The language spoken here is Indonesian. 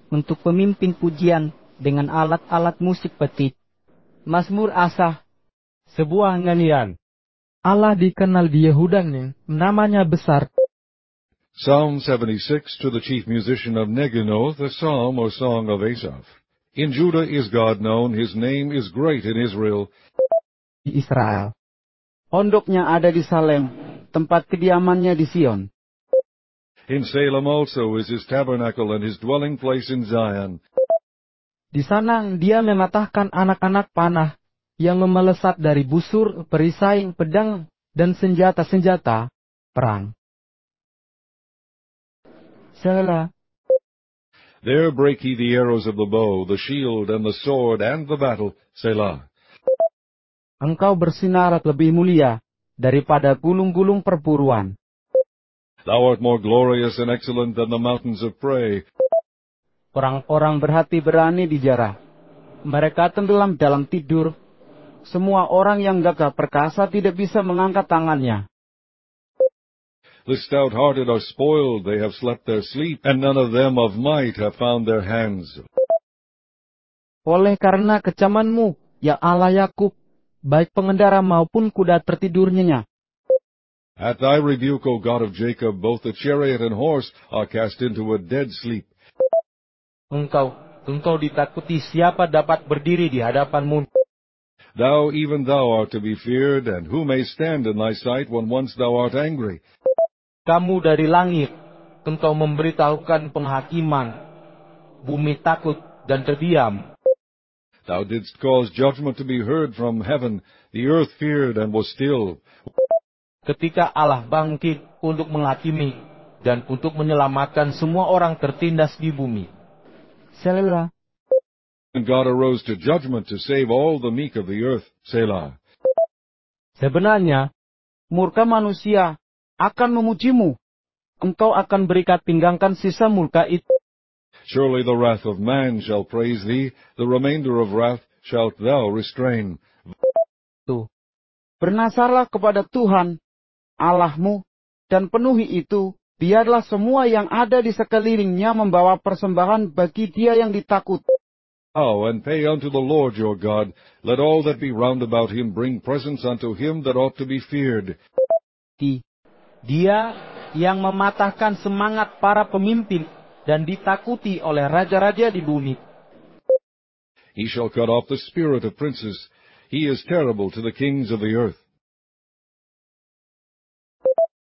untuk pemimpin pujian dengan alat-alat musik petik. Mazmur Asaf, sebuah nyanyian. Allah dikenal di Yehuda, namanya besar. Psalm 76 to the chief musician of Neginoth, a psalm or song of Asaph. In Judah is God known, his name is great in Israel. Di Israel. Pondoknya ada di Salem, tempat kediamannya di Sion. In Salem also is his tabernacle and his dwelling place in Zion. Di sana dia mematahkan anak-anak panah yang memelesat dari busur, perisai, pedang, dan senjata-senjata perang. Selah. There break he the arrows of the bow, the shield, and the sword, and the battle. Selah. Engkau bersinar lebih mulia daripada gulung-gulung perburuan. Thou art more glorious and excellent than the mountains of prey. Orang-orang berhati berani dijarah. Mereka tenggelam dalam tidur. Semua orang yang gagah perkasa tidak bisa mengangkat tangannya. The stout-hearted are spoiled, they have slept their sleep, and none of them of might have found their hands. Oleh karena kecamanmu, ya Allah Yakub, baik pengendara maupun kuda tertidur nyenyak. At thy rebuke, O God of Jacob, both the chariot and horse are cast into a dead sleep. Engkau ditakuti, siapa dapat berdiri di hadapanmu? Thou, even thou art to be feared, and who may stand in thy sight when once thou art angry? Kamu dari langit, engkau memberitahukan penghakiman. Bumi takut dan terdiam. Thou didst cause judgment to be heard from heaven. The earth feared and was still. Ketika Allah bangkit untuk menghakimi dan untuk menyelamatkan semua orang tertindas di bumi. Selah. And God arose to judgment to save all the meek of the earth. Selah. Sebenarnya, murka manusia akan memujimu. Engkau akan berikat pinggangkan sisa murka itu. Surely the wrath of man shall praise thee, the remainder of wrath shalt thou restrain. Bernasarlah kepada Tuhan, Allahmu, dan penuhi itu. Biarlah semua yang ada di sekelilingnya membawa persembahan bagi dia yang ditakut. And pay unto the Lord your God. Let all that be round about him bring presents unto him that ought to be feared. Dia yang mematahkan semangat para pemimpin dan ditakuti oleh raja-raja di bumi. He shall cut off the spirit of princes. He is terrible to the kings of the earth.